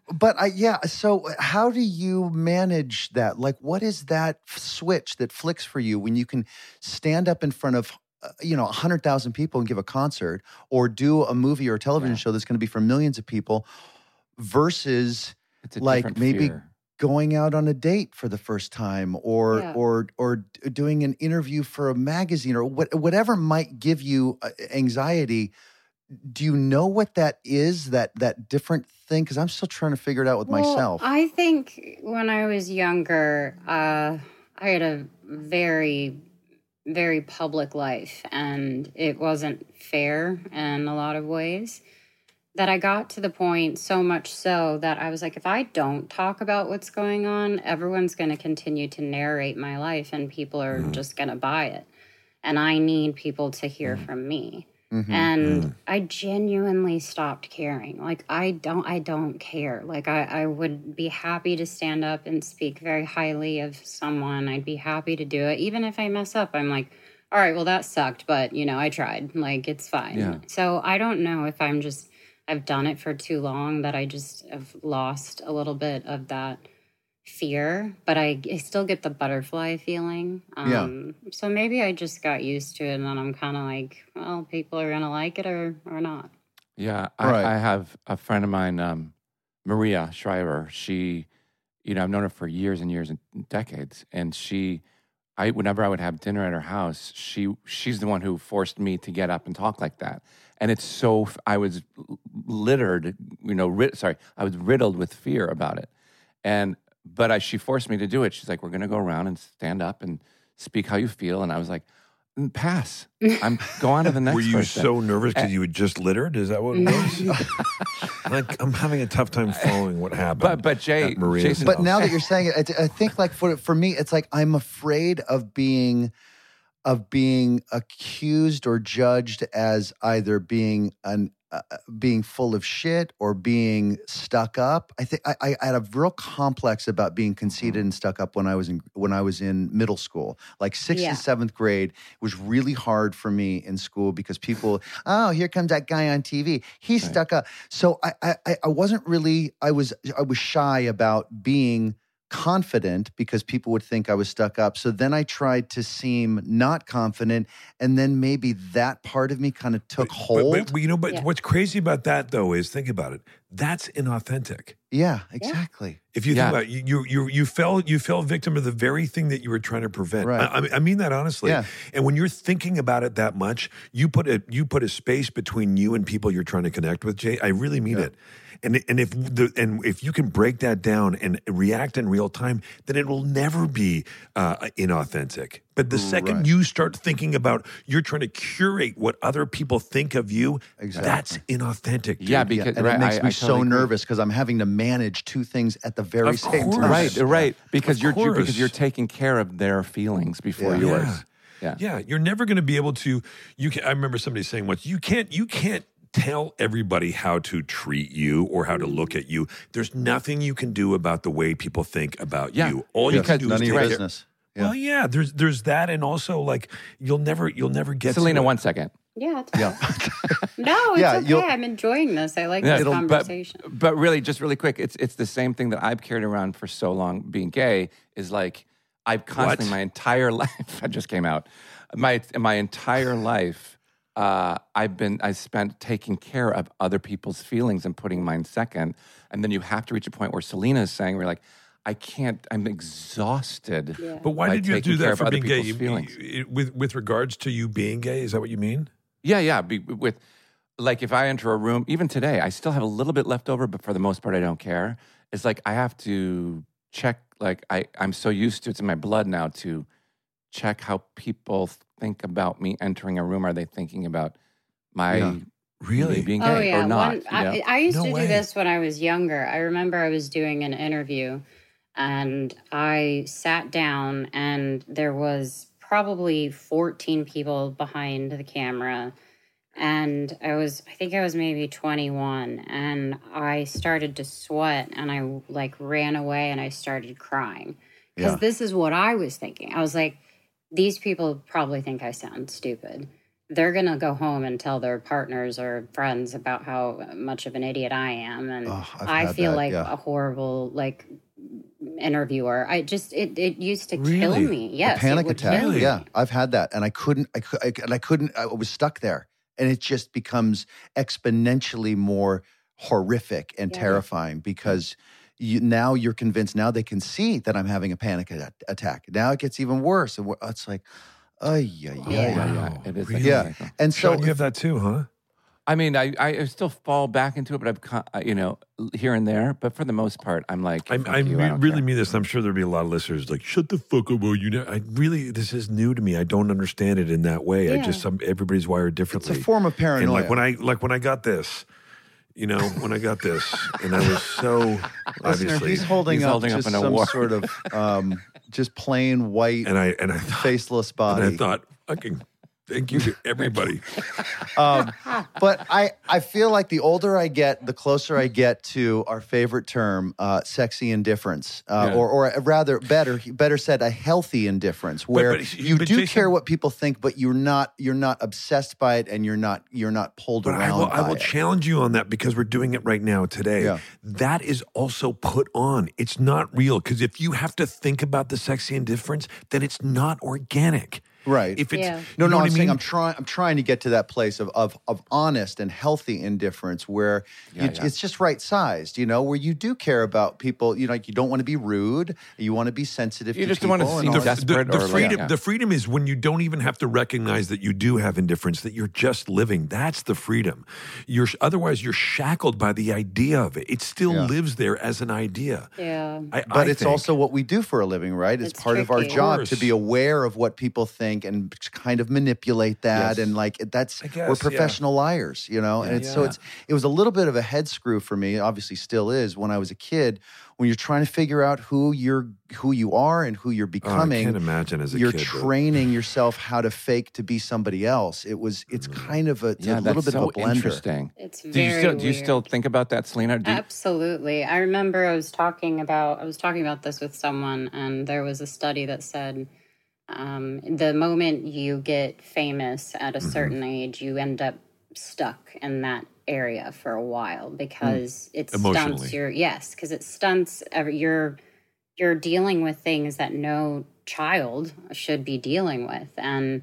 So how do you manage that? Like, what is that switch that flicks for you when you can stand up in front of 100,000 people and give a concert, or do a movie or a television show that's going to be for millions of people, versus It's a like different maybe fear. going out on a date for the first time, or doing an interview for a magazine, or whatever might give you anxiety. Do you know what that is, that different thing? Because I'm still trying to figure it out with myself. I think when I was younger, I had a very, very public life, and it wasn't fair in a lot of ways. That I got to the point, so much so that I was like, if I don't talk about what's going on, everyone's going to continue to narrate my life, and people are just going to buy it. And I need people to hear from me. And I genuinely stopped caring. Like, I don't care. Like, I would be happy to stand up and speak very highly of someone. I'd be happy to do it. Even if I mess up, I'm like, all right, well, that sucked, but, I tried. Like, it's fine. Yeah. So I don't know if I've done it for too long that I just have lost a little bit of that fear, but I still get the butterfly feeling. So maybe I just got used to it, and then I'm kind of like, well, people are going to like it or not. Yeah, Right. I have a friend of mine, Maria Schreiber. She, I've known her for years and years and decades. And whenever I would have dinner at her house, she's the one who forced me to get up and talk like that. And it's I was littered, I was riddled with fear about it. But she forced me to do it. She's like, we're going to go around and stand up and speak how you feel. And I was like, pass. Go on to the next Were you person. so nervous because you had just littered? Is that what it was? Like, I'm having a tough time following what happened. But Jay, at Maria's Jason, But house. now that you're saying it, I think like for me, it's like I'm afraid of being accused or judged as either being being full of shit or being stuck up. I think I had a real complex about being conceited and stuck up when I was in middle school, like sixth and seventh grade. It was really hard for me in school because people, oh, here comes that guy on TV. He's stuck up. So I wasn't really. I was shy about being confident because people would think I was stuck up. So then I tried to seem not confident, and then maybe that part of me kind of took hold. But what's crazy about that though is, think about it. That's inauthentic. Yeah, exactly. If you think about it, you fell victim of the very thing that you were trying to prevent. Right. I mean that honestly. Yeah. And when you're thinking about it that much, you put a space between you and people you're trying to connect with, Jay. I really mean it. And if you can break that down and react in real time, then it will never be inauthentic. But the second you start thinking about you're trying to curate what other people think of you, that's inauthentic. Dude. Yeah, because and it makes me totally so agree. nervous because I'm having to manage two things at the very same time. Right. Because Of course. you're taking care of their feelings before yours. Yeah, you're never going to be able to. I remember somebody saying once, you can't tell everybody how to treat you or how to look at you. There's nothing you can do about the way people think about you. All you can do None is of your take business. Yeah. Well, yeah, there's that, and also like you'll never get Selena, to it. 1 second. Yeah. No, it's okay. I'm enjoying this. I like this conversation. But really, just really quick, it's the same thing that I've carried around for so long. Being gay is like I've constantly my entire life. I just came out. My entire life, I spent taking care of other people's feelings and putting mine second. And then you have to reach a point where Selena is saying, we're like, I can't. I'm exhausted. Yeah. But why by did you taking do care that of for other being gay? people's feelings. With regards to you being gay, is that what you mean? Yeah. With like, if I enter a room, even today, I still have a little bit left over, but for the most part, I don't care. It's like I have to check. Like I'm so used to it's in my blood now to check how people think about me entering a room. Are they thinking about my me being gay or not? I used to way. do this when I was younger. I remember I was doing an interview and I sat down and there was probably 14 people behind the camera. And I think I was maybe 21 and I started to sweat and I like ran away and I started crying because this is what I was thinking. I was like, these people probably think I sound stupid. They're going to go home and tell their partners or friends about how much of an idiot I am. And I feel like a horrible, like, interviewer. It used to kill me. Yes. A panic attack. Kill me. Yeah. I've had that. And I was stuck there. And it just becomes exponentially more horrific and terrifying because now you're convinced, now they can see that I'm having a panic attack. Now it gets even worse. And it's like, Yeah. It is. Yeah. And so Sean, you have that too, huh? I mean, I still fall back into it, but I've, here and there. But for the most part, I'm like, I don't really care. mean this. I'm sure there'll be a lot of listeners like, shut the fuck up, you know. This is new to me. I don't understand it in that way. Yeah. Everybody's wired differently. it's a form of paranoia. And like when I got this, and I was so Listener, obviously, he's holding up an some award. sort of just plain white, and I thought, faceless body. and I thought, fucking thank you to everybody. But I feel like the older I get, the closer I get to our favorite term, sexy indifference, or rather, better said, a healthy indifference, where you do Jason, care what people think, but you're not obsessed by it, and you're not pulled But around. I will by it. challenge you on that because we're doing it right now today. Yeah. That is also put on. It's not real because if you have to think about the sexy indifference, then it's not organic. Right. If it's Yeah. No, you know no, what I'm I saying mean? I'm trying to get to that place of honest and healthy indifference where Yeah. it's just right sized, where you do care about people, like you don't want to be rude, you want to be sensitive You to just people. don't want to and seem all that. desperate the or freedom, like, the freedom is when you don't even have to recognize that you do have indifference, that you're just living. That's the freedom. Otherwise you're shackled by the idea of it. It still Yeah. lives there as an idea. Yeah. But I it's think. also what we do for a living, right? It's It's part of our tricky. Of job course. to be aware of what people think and kind of manipulate that. Yes. And like that's I guess, we're yeah. professional liars, And it's so Yeah. it was a little bit of a head screw for me, obviously still is when I was a kid, when you're trying to figure out who you are and who you're Oh, I becoming. can't imagine as a You're kid. training yourself how to fake to be somebody else. It's kind of it's yeah, a little that's bit so of a blender. interesting. It's Do very you still do you weird. still think about that, Selena? Absolutely. I remember I was talking about this with someone, and there was a study that said the moment you get famous at a certain age, you end up stuck in that area for a while because it Emotionally. stunts because it stunts you're dealing with things that no child should be dealing with, and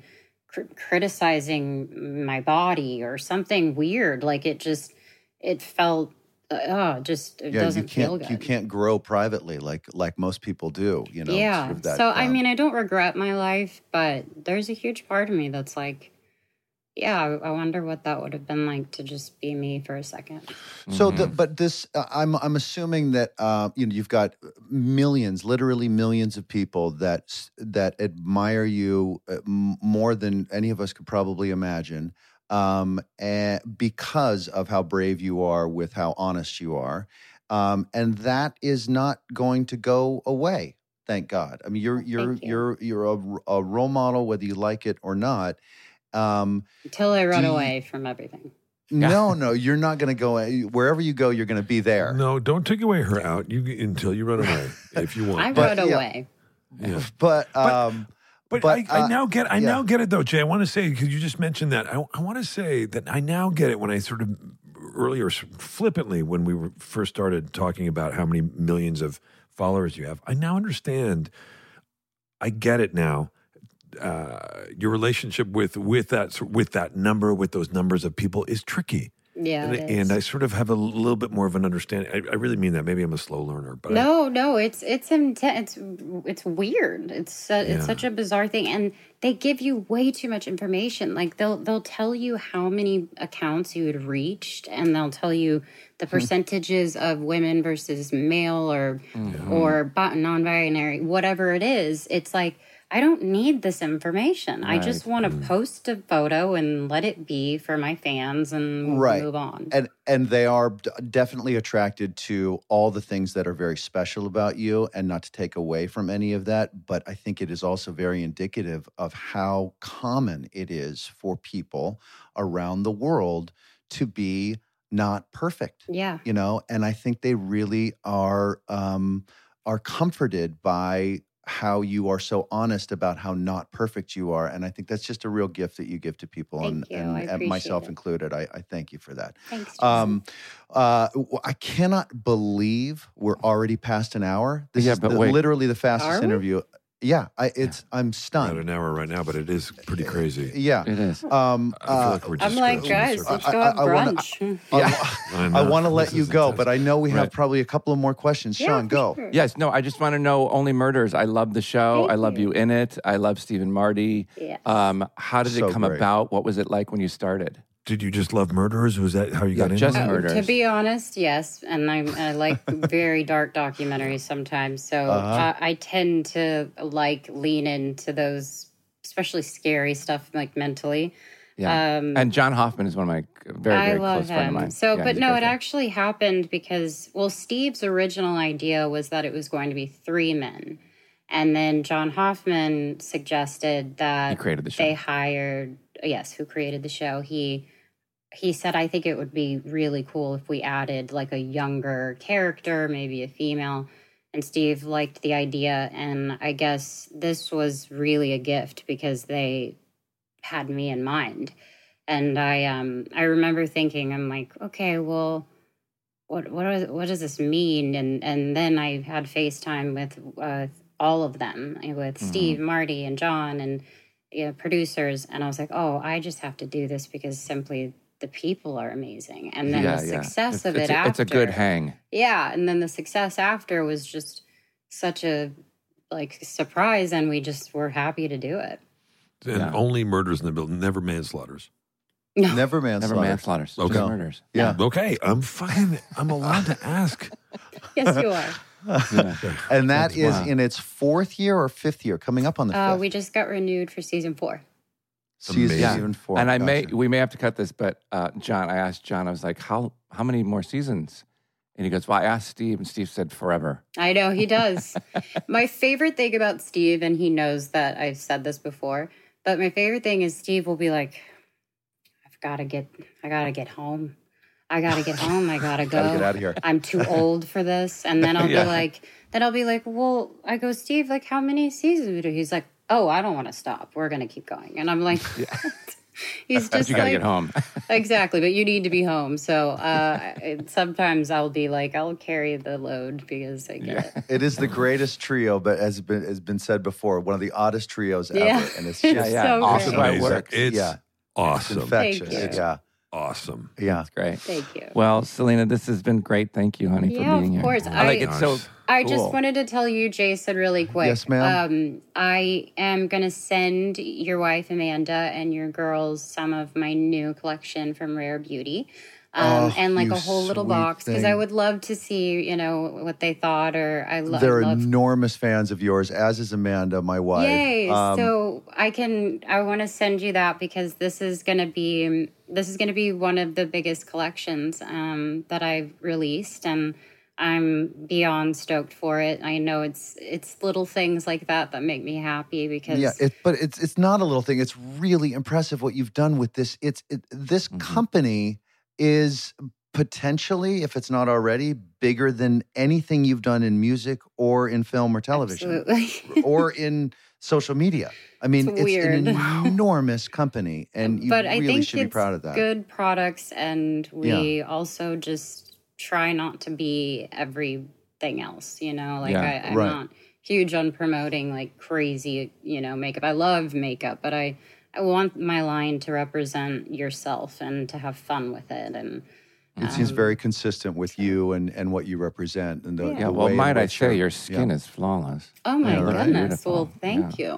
criticizing my body or something weird, like it felt it doesn't feel good. You can't grow privately like most people do, Yeah. sort of that, So, I mean, I don't regret my life, but there's a huge part of me that's like, yeah, I wonder what that would have been like to just be me for a second. So, but this, I'm assuming that you've got literally millions of people that admire you more than any of us could probably imagine, and because of how brave you are, with how honest you are, and that is not going to go away. Thank God. I mean, Thank you. you're a role model, whether you like it or not. Until I run away from everything. No, you're not going to go. Wherever you go, you're going to be there. No, don't take away her out until you run away if you want. I But- run away. yeah. But I now get now get it though, Jay. I want to say, because you just mentioned that, I want to say that I now get it when I sort of earlier flippantly when we first started talking about how many millions of followers you have. I now understand. I get it now. Your relationship with that number, with those numbers of people, is tricky. Yeah, it is. And I sort of have a little bit more of an understanding. I really mean that. Maybe I'm a slow learner, but No, it's intense. It's weird. It's such a bizarre thing, and they give you way too much information. Like they'll tell you how many accounts you had reached, and they'll tell you the percentages of women versus male or non-binary, whatever it is. It's like, I don't need this information. I just want to post a photo and let it be for my fans and move on. And they are definitely attracted to all the things that are very special about you, and not to take away from any of that. But I think it is also very indicative of how common it is for people around the world to be not perfect. Yeah. And I think they really are comforted by how you are so honest about how not perfect you are. And I think that's just a real gift that you give to people. Thank you. I and appreciate myself it. included. I thank you for that. Thanks, Jason. I cannot believe we're already past an hour. This Yeah, is but wait. literally the Are fastest we? interview. Yeah, I'm about stunned. an hour right now, but it is pretty crazy. Yeah. It is. I feel like we're just I'm like, scratching the guys, surface. let's go have I wanna- brunch. I want to let This you is go, intense. but I know we have Right. probably a couple of more questions. Yeah, Sean, for go. sure. Yes, no, I just want to know Only Murders. I love the show. Thank I love you. you in it. I love Stephen Marty. Yes. How did So it come great. about? What was it like when you started? Did you just love murderers? Was that how you got into just it? murder. To be honest, yes, and I like very dark documentaries sometimes. So I tend to lean into those, especially scary stuff, like mentally. Yeah. And John Hoffman is one of my very, I very love close friend of him. mine. So, Yeah, but he's a no, great it friend. actually happened because, Steve's original idea was that it was going to be 3 men. And then John Hoffman suggested that He created the show. they hired, who created the show. He said, I think it would be really cool if we added like a younger character, maybe a female. And Steve liked the idea. And I guess this was really a gift because they had me in mind. And I remember thinking, I'm like, okay, well, what does this mean? And then I had FaceTime with all of them, with Steve, Marty, and John, producers, and I was like, oh, I just have to do this because simply the people are amazing. And then the success of it after. It's a good hang. Yeah, and then the success after was just such a surprise, and we just were happy to do it. And only murders in the building, never manslaughters. No. Never manslaughter. Never manslaughters. Okay. Just murders. Yeah. Okay, I'm allowed to ask. Yes, you are. And that That's is wild. in its 4th year or 5th year, coming up on the 5th. We just got renewed for season 4. Season Amazing. 4. And Gotcha. we may have to cut this, but John, I asked John, I was like, how many more seasons? And he goes, well, I asked Steve, and Steve said forever. I know, he does. My favorite thing about Steve, and he knows that I've said this before, but my favorite thing is Steve will be like, I gotta get home. I gotta get home. I gotta go. Gotta get out of here. I'm too old for this. And then I'll be like, well, I go, Steve, like, how many seasons we do? He's like, oh, I don't want to stop. We're gonna keep going. And I'm like, he's just You got to like, get home. exactly, but you need to be home. So sometimes I'll be like, I'll carry the load because I get it. It is the greatest trio, but has been said before, one of the oddest trios ever. Yeah. And it's It's just so Awesome. great. It works. It's Yeah. awesome. infectious. Thank you. Yeah. Awesome. Yeah. Great. Thank you. Well, Selena, this has been great. Thank you, honey, Yeah, for being of here. course. I like it so I cool. just wanted to tell you, Jason, really quick. Yes, ma'am. I am going to send your wife, Amanda, and your girls some of my new collection from Rare Beauty. And like you a whole little sweet box, because I thing. would love to see, what they thought, or They're love. enormous fans of yours, as is Amanda, my wife. Yay! So I want to send you that because this is going to be one of the biggest collections that I've released, and I'm beyond stoked for it. I know it's little things like that make me happy because but it's not a little thing. It's really impressive what you've done with this. This company is potentially, if it's not already, bigger than anything you've done in music or in film or television absolutely. or in social media. I mean, It's it's weird. an enormous company, and you but I really think should be it's proud of that. good products, and we also just try not to be everything else. I'm Right. not huge on promoting like crazy, makeup. I love makeup, but I want my line to represent yourself and to have fun with it. And It seems very consistent with you and what you represent. And the Yeah, the well, way in might I which say you're- your skin is flawless. oh my Yeah, right. goodness! Beautiful. Well, thank you.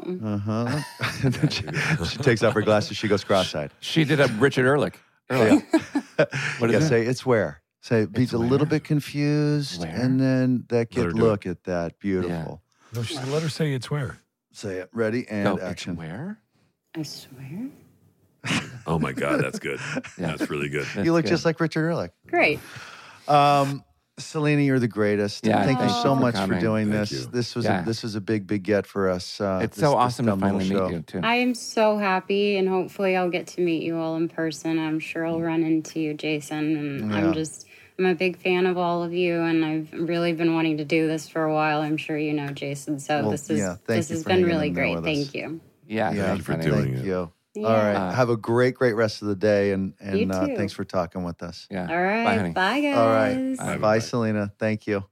she takes off her glasses. She goes cross-eyed. She did a Richard Ehrlich. Ehrlich. What is it? Say it's where. Say be a little where? bit confused, Where? and then that Let her kid do look at that. Beautiful. No, she said, let her say it's where. Say it. Ready and Go, it's action. where? I swear. Oh my God, that's good. Yeah. That's really good. You look good. just like Richard Ehrlich. Great. Selena, you're the greatest. Yeah, Thank you thank so you for much for coming. doing Thank this. you. This was Yeah. this was a big get for us. It's this- so this awesome to dumb little finally show. meet you, too. I am so happy, and hopefully I'll get to meet you all in person. I'm sure I'll run into you, Jason. And Yeah. I'm a big fan of all of you, and I've really been wanting to do this for a while. I'm sure you know, Jason. So Well, this yeah, thank this you has for been hanging really in there great. with Thank us. you. Yeah, Yeah, thanks, for honey. doing Thank it. you. Yeah. All right. Have a great rest of the day, and You too. thanks for talking with us. Yeah. All right. Bye, honey. Bye, guys. All right. Bye. Bye, Selena. Thank you.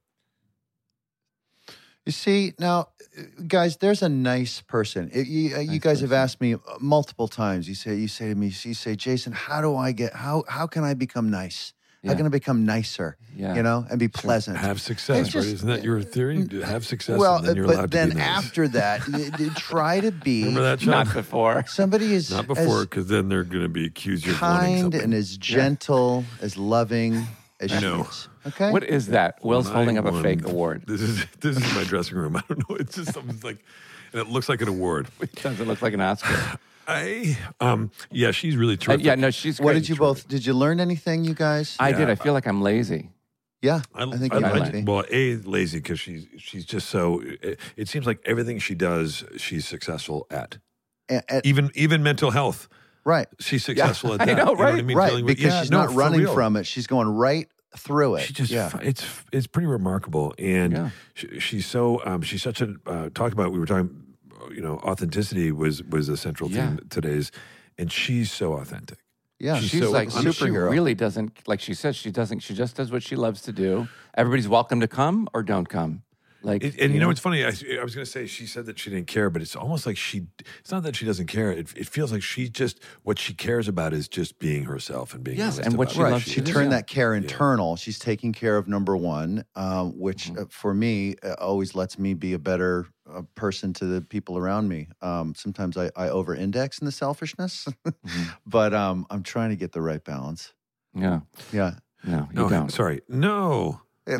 You see, now, guys, there's a nice person. You guys have asked me multiple times. You say to me, Jason, how can I become nice? How Yeah. can I become nicer? Yeah. And be pleasant. Have success, It's right? just- Isn't that your theory? To have success, Well, and then you're but allowed then to be nice. after that, you try to be Remember that, John? Not before. somebody is Not before, as because then they're going to be accused you of wanting kind something. and as gentle, as loving as I she know. is. Okay. What is that? Will's When holding I up a won- fake award. This is my dressing room. I don't know. It's just something like, and it looks like an award. Does it look like an Oscar? Yeah, she's really terrific. Yeah, no, she's great. What did you learn anything, you guys? I did. Yeah. I feel like I'm lazy. Yeah, I think you might be. well, lazy because she's just so. It seems like everything she does, she's successful at. Even mental health, Right. she's successful at I that. know, You know what I right? mean? Right, Dealing with- because yeah, she's no, not for running real. from it. She's going right through it. She just, yeah. it's pretty remarkable, and Yeah. she's so she's such a talked about. We were talking, authenticity was a central theme today's, and she's so authentic. Yeah, She's She's so like, a she superhero. really doesn't, like she says, she just does what she loves to do. Everybody's welcome to come or don't come. Like, And you know, it's funny. I was going to say she said that she didn't care, but it's almost like it's not that she doesn't care. It feels like what she cares about is just being herself and being Yes, honest and what about she who loves She to do. turned Yeah. that care internal. She's taking care of number one, which for me always lets me be a better person to the people around me. Sometimes I over-index in the selfishness, but I'm trying to get the right balance. Yeah. Yeah. No, you No, don't. sorry. No.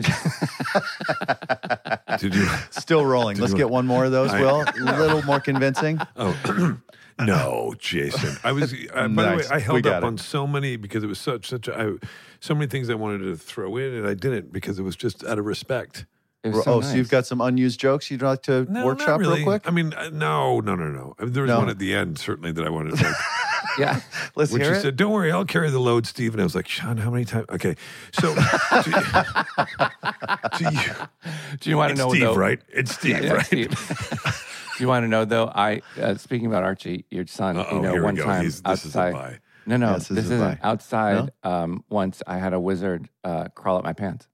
Did you? Still rolling. Let's get one more of those, Will. A little more convincing. Oh, no, Jason. I was, by the way, Nice. I We held got up it. on so many because it was so many things I wanted to throw in and I didn't because it was just out of respect. It was so So you've nice. got some unused jokes you'd like to No, workshop not really. real quick? I mean, no. I mean, there was No? one at the end, certainly, that I wanted to take. Yeah. Let's When hear she it. said, "Don't worry, I'll carry the load, Steve," and I was like, "Sean, how many times?" Okay, so to you, Do you want to it's know Steve, though? right? It's Steve, Yeah, right? Steve. Do you want to know though? Speaking about Archie, your son. Uh-oh, You know, here we one go. time This is a outside. lie. No, Yes, this this is a isn't lie. outside. Once I had a wizard crawl up my pants.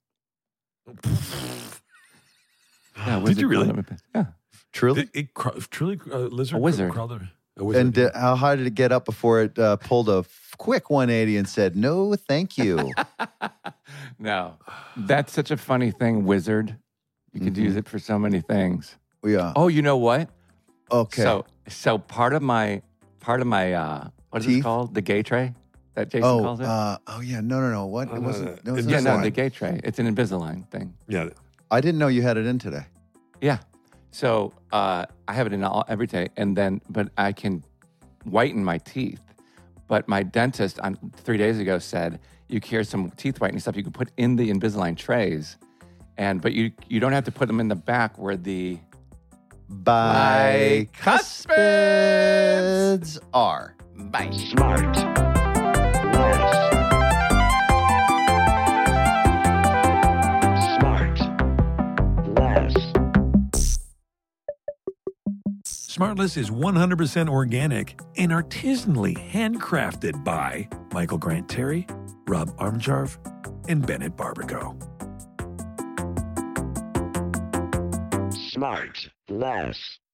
Yeah, a wizard you really? crawled up my pants. Yeah. Truly? Truly, lizard, A wizard. crawled over- a wizard. And how high did it get up before it pulled a quick 180 and said, no, thank you? No, that's such a funny thing, wizard. You could use it for so many things. Yeah. Oh, you know what? Okay. So part of my what is it Teeth? called? The gay tray that Jason calls it. Yeah. No. What? It wasn't. No, it's Invisalign. Yeah, no, not. the gay tray. It's an Invisalign thing. Yeah, I didn't know you had it in today. Yeah. So I have it in every day, but I can whiten my teeth. But my dentist 3 days ago said you carry some teeth whitening stuff you can put in the Invisalign trays, but you don't have to put them in the back where the Bicuspids are. bite. Smart. Less. Smart. Less. Smartless is 100% organic and artisanally handcrafted by Michael Grant Terry, Rob Armjarv, and Bennett Barbaco. Smart. Less.